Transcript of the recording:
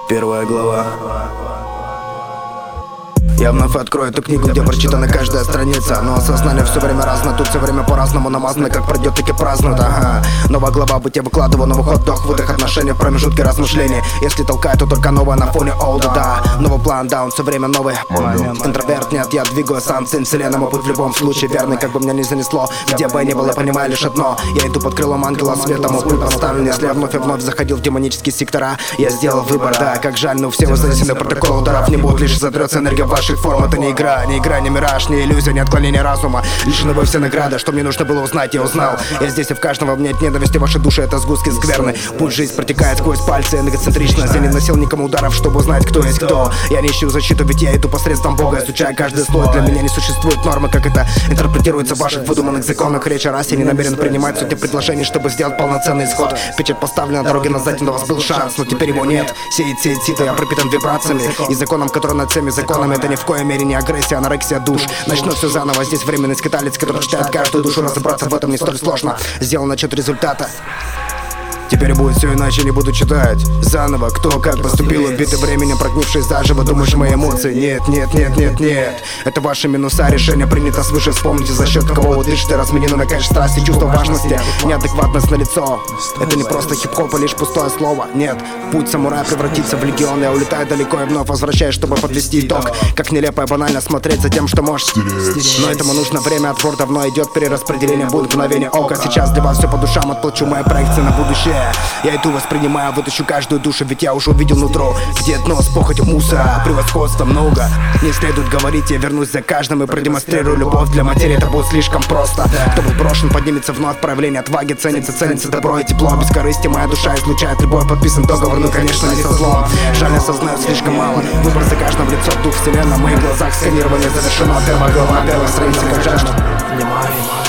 Первая глава. Я вновь открою эту книгу, где прочитана каждая страница. Но осознание все время разное, тут все время по-разному намазано. Как пройдет, так и празднуют, ага. Новая глава, быть я выкладываю новый ход, вдох, выдох, отношения в промежутке размышлений. Если толкает, то только новое на фоне олда, да. Новый план, да, он все время новый. Интроверт, нет, я двигаю сам сын вселенной. Мой путь в любом случае верный, как бы меня ни занесло. Где бы я ни был, я понимаю лишь одно: я иду под крылом ангела света, мой путь поставлен. Если я вновь и вновь заходил в демонические сектора, я сделал выбор, да. Как жаль, но все вы занесены протокол ударов. Не будет лишь затрется энергия ваших форм. Это не игра, не мираж, не иллюзия, не отклонение разума. Лишены вы все награды, что мне нужно было узнать, я узнал. Я здесь, и в каждом во мне нет ненависти, ваши души это сгустки скверны. Путь жизнь протекает сквозь пальцы, эгоцентричность. Я не носил никому ударов, чтобы узнать, кто есть кто. Я не ищу защиту, ведь я иду посредством Бога, изучая каждый слой. Для меня не существует нормы, как это интерпретируется в ваших выдуманных законах. Речь о расе, не намерен принимать сотни предложений, чтобы сделать полноценный исход. Печать поставлена на дороге назад, но у вас был шанс, но теперь его нет. Сеять, сито, я пропитан вибрациями и законом, который над всеми законами. Это ни в коей мере не агрессия, анорексия душ. Начну все заново, здесь временный скиталец, который читает каждую душу. Разобраться в этом не столь сложно. Сделан отчет результата. Теперь будет все иначе, не буду читать заново, кто как поступил, убитый временем, прогнившись заживо. Думаешь, мои эмоции? Нет. Это ваши минуса, решение принято свыше. Вспомните, за счет кого вы дышите. Разменены на кэш страсти, чувство важности, неадекватность на лицо. Это не просто хип-хоп, а лишь пустое слово. Нет, путь самурая превратится в легион. Я улетаю далеко и вновь возвращаюсь, чтобы подвести итог. Как нелепо и банально смотреть за тем, что можешь стереть. Но этому нужно время, отбор давно идет, перераспределение будет мгновение ока. Сейчас для вас все по душам, отплачу мои проекции на будущее. Я иду, воспринимаю, вытащу каждую душу, ведь я уже увидел нутро, где дно с похотью мусора, превосходства много. Не следует говорить, я вернусь за каждым и продемонстрирую любовь. Для материи это будет слишком просто. Кто был брошен, поднимется вновь, проявление отваги. Ценится добро и тепло, без корысти моя душа излучает любовь. Подписан договор, ну конечно не со злом. Жаль, я осознаю слишком мало. Выбор за каждым в лицо, дух вселенной. В моих глазах сканирование завершено. Первая глава, первая страница, как жажда.